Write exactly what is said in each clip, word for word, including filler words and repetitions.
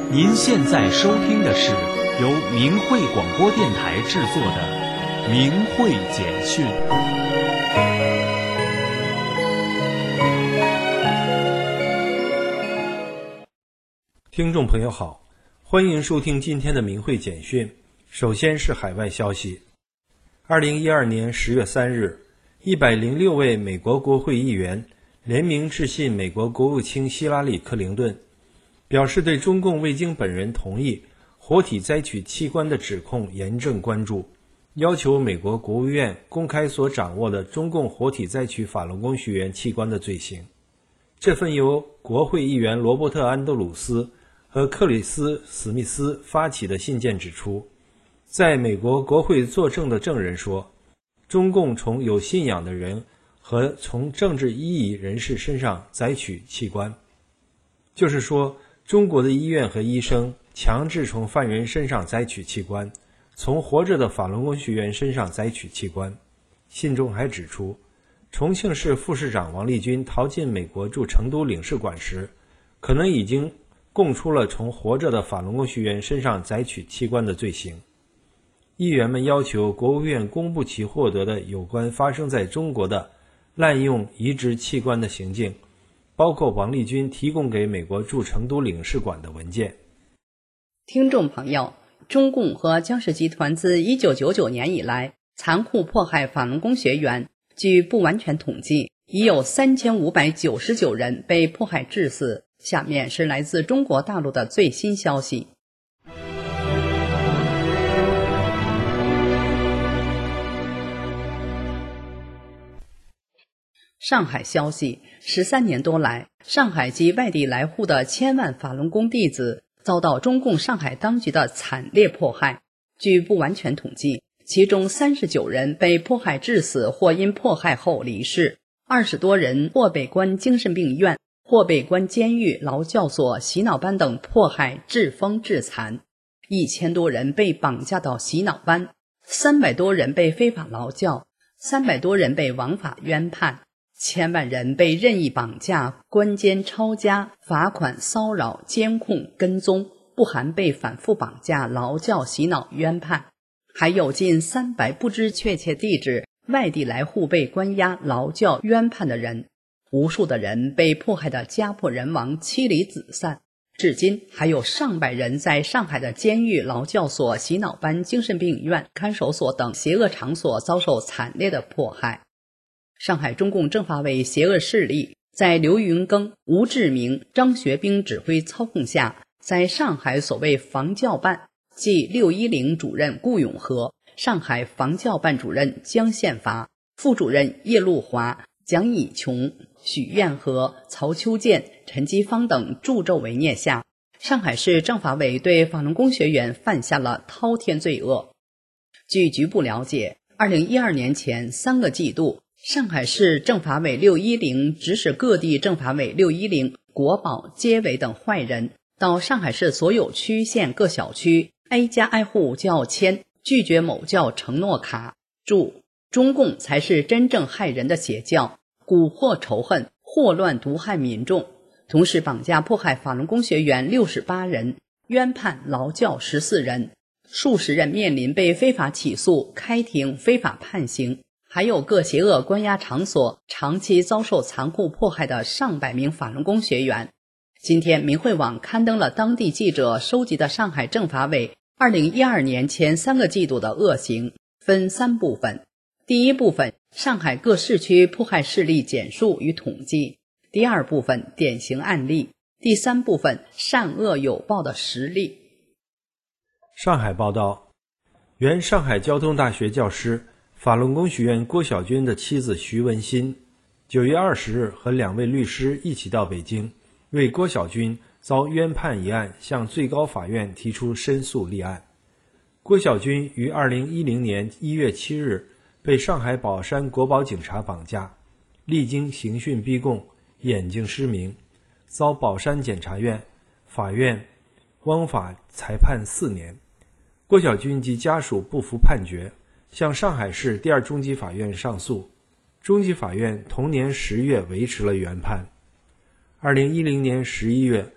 您现在收听的是由明慧广播电台制作的《明慧简讯》。 听众朋友好，欢迎收听今天的明慧简讯。首先是海外消息。二零一二年十月三日，一百零六位美国国会议员联名致信美国国务卿希拉里·克林顿，表示对中共未经本人同意活体摘取器官的指控严正关注，要求美国国务院公开所掌握的中共活体摘取法轮功学员器官的罪行。这份由国会议员罗伯特·安德鲁斯和克里斯·史密斯发起的信件指出，在美国国会作证的证人说，中共从有信仰的人和从政治异议人士身上摘取器官，就是说，中国的医院和医生强制从犯人身上摘取器官，从活着的法轮功学员身上摘取器官。信中还指出，重庆市副市长王立军逃进美国驻成都领事馆时，可能已经供出了从活着的法轮功学员身上摘取器官的罪行。议员们要求国务院公布其获得的有关发生在中国的滥用移植器官的行径，包括王立军提供给美国驻成都领事馆的文件。 听众朋友，中共和江氏集团自一九九九年以来残酷迫害法轮功学员，据不完全统计，已有三千五百九十九人被迫害致死。下面是来自中国大陆的最新消息。上海消息，十三年多来，上海及外地来沪的千万法轮功弟子遭到中共上海当局的惨烈迫害。据不完全统计，其中三十九人被迫害致死或因迫害后离世，二十多人或被关精神病院，或被关监狱、劳教所、洗脑班等迫害致疯致残，一千多人被绑架到洗脑班，三百多人被非法劳教，三百多人被枉法冤判，千万人被任意绑架、关监、抄家、罚款、骚扰、监控、跟踪，不含被反复绑架、劳教、洗脑、冤判。还有近三百不知确切地址外地来沪被关押、劳教、冤判的人。无数的人被迫害得家破人亡、妻离子散，至今还有上百人在上海的监狱、劳教所、洗脑班、精神病院、看守所等邪恶场所遭受惨烈的迫害。上海中共政法委邪恶势力在刘云庚、吴志明、张学兵指挥操控下，在上海所谓防教办，即六一零主任顾永和、上海防教办主任江宪发、副主任叶路华、蒋以琼、许愿和、曹秋建、陈基芳等助纣为虐下，上海市政法委对法轮功学员犯下了滔天罪恶。据局部了解，二零一二年前三个季度，上海市政法委六一零指使各地政法委六一零、国保、街委等坏人到上海市所有区县各小区挨家挨户叫签拒绝某教承诺卡，注中共才是真正害人的邪教，蛊惑仇恨，祸乱毒害民众，同时绑架迫害法轮功学员六十八人，冤判劳教十四人，数十人面临被非法起诉、开庭、非法判刑，还有各邪恶关押场所长期遭受残酷迫害的上百名法轮功学员。今天明慧网刊登了当地记者收集的上海政法委二零一二年前三个季度的恶行，分三部分。第一部分，上海各市区迫害事例简述与统计；第二部分，典型案例；第三部分，善恶有报的实例。 上海报道，原上海交通大学教师、法轮功学员郭晓军的妻子徐文新，九月二十日和两位律师一起到北京，为郭晓军遭冤判一案向最高法院提出申诉立案。郭晓军于二零一零年一月七日被上海宝山国保警察绑架，历经刑讯逼供，眼睛失明，遭宝山检察院、法院汪法裁判四年。郭晓军及家属不服判决，向上海市第二中级法院上诉，中级法院同年十月维持了原判。二零一零年十一月，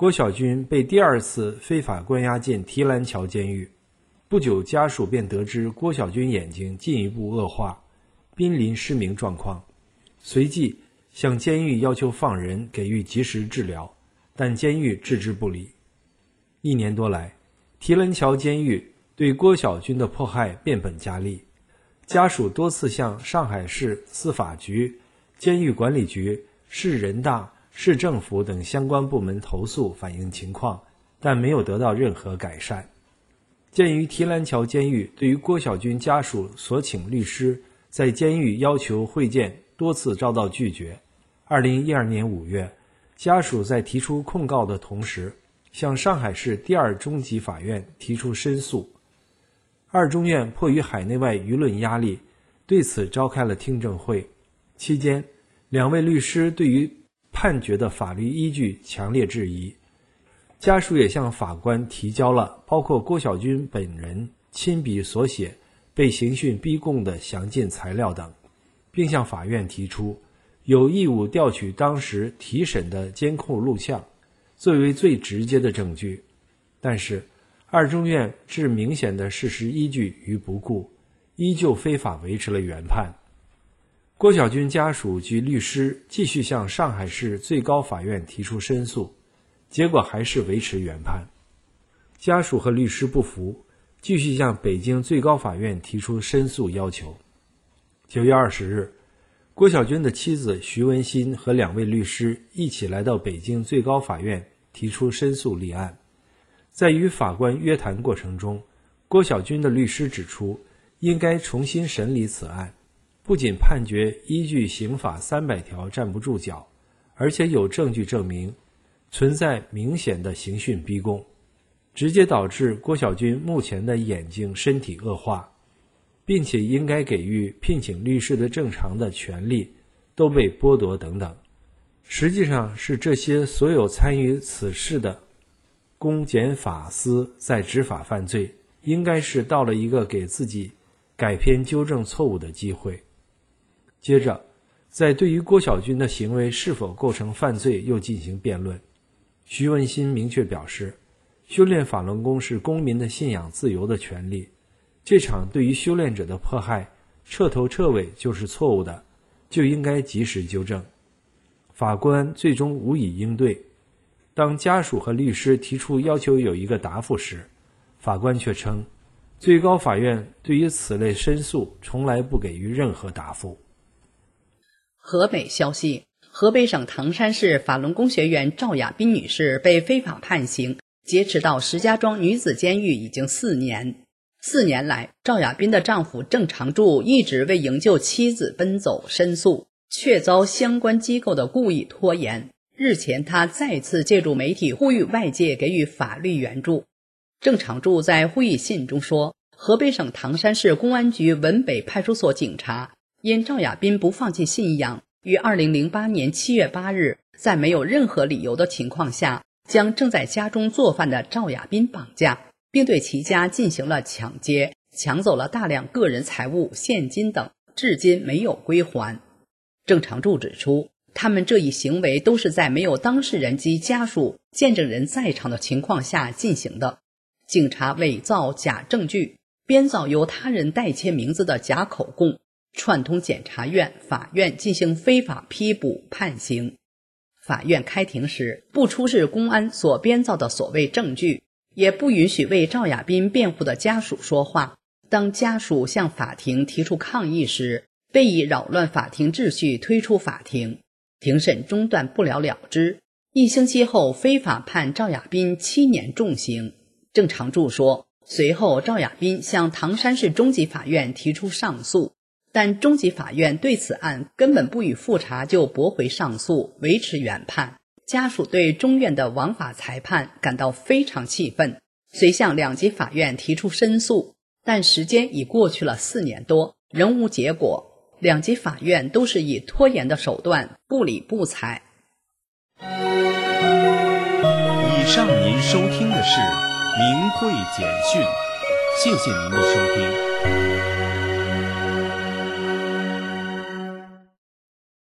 郭晓军被第二次非法关押进提篮桥监狱。不久，家属便得知郭晓军眼睛进一步恶化，濒临失明状况，随即向监狱要求放人，给予及时治疗，但监狱置之不理。一年多来，提篮桥监狱对郭晓军的迫害变本加厉，家属多次向上海市司法局、监狱管理局、市人大、市政府等相关部门投诉反映情况，但没有得到任何改善。鉴于提篮桥监狱对于郭晓军家属所请律师在监狱要求会见多次遭到拒绝，二零一二年五月，家属在提出控告的同时，向上海市第二中级法院提出申诉。二中院迫于海内外舆论压力，对此召开了听证会。期间，两位律师对于判决的法律依据强烈质疑。家属也向法官提交了包括郭晓军本人亲笔所写被刑讯逼供的详尽材料等，并向法院提出有义务调取当时提审的监控录像，作为最直接的证据。但是，二中院置明显的事实依据于不顾，依旧非法维持了原判。郭晓军家属及律师继续向上海市最高法院提出申诉，结果还是维持原判。家属和律师不服，继续向北京最高法院提出申诉要求。九月二十日，郭晓军的妻子徐文新和两位律师一起来到北京最高法院提出申诉立案。在与法官约谈过程中，郭晓军的律师指出，应该重新审理此案，不仅判决依据刑法三百条站不住脚，而且有证据证明存在明显的刑讯逼供，直接导致郭晓军目前的眼睛身体恶化，并且应该给予聘请律师的正常的权利都被剥夺等等。实际上是这些所有参与此事的公检法司在执法犯罪，应该是到了一个给自己改偏纠正错误的机会。接着，在对于郭晓军的行为是否构成犯罪又进行辩论。徐文新明确表示，修炼法轮功是公民的信仰自由的权利，这场对于修炼者的迫害彻头彻尾就是错误的，就应该及时纠正。法官最终无以应对，当家属和律师提出要求有一个答复时，法官却称最高法院对于此类申诉从来不给予任何答复。 河北消息，河北省唐山市法轮功学员赵亚斌女士被非法判刑，劫持到石家庄女子监狱已经四年。四年来，赵亚斌的丈夫郑长柱一直为营救妻子奔走申诉，却遭相关机构的故意拖延。日前，他再次借助媒体呼吁外界给予法律援助。郑长柱在呼吁信中说，河北省唐山市公安局文北派出所警察因赵亚斌不放弃信仰，于二零零八年七月八日，在没有任何理由的情况下，将正在家中做饭的赵亚斌绑架，并对其家进行了抢劫，抢走了大量个人财物、现金等，至今没有归还。郑长柱指出，他们这一行为都是在没有当事人及家属、见证人在场的情况下进行的。警察伪造假证据，编造由他人代签名字的假口供，串通检察院、法院进行非法批捕判刑。法院开庭时，不出示公安所编造的所谓证据，也不允许为赵亚斌辩护的家属说话。当家属向法庭提出抗议时，被以扰乱法庭秩序推出法庭，庭审中断不了了之。一星期后，非法判赵亚斌七年重刑。郑长柱说，随后赵亚斌向唐山市中级法院提出上诉，但中级法院对此案根本不予复查就驳回上诉，维持原判。家属对中院的枉法裁判感到非常气愤，遂向两级法院提出申诉，但时间已过去了四年多，仍无结果。两级法院都是以拖延的手段不理不睬。 以上您收听的是明慧简讯，谢谢您的收听。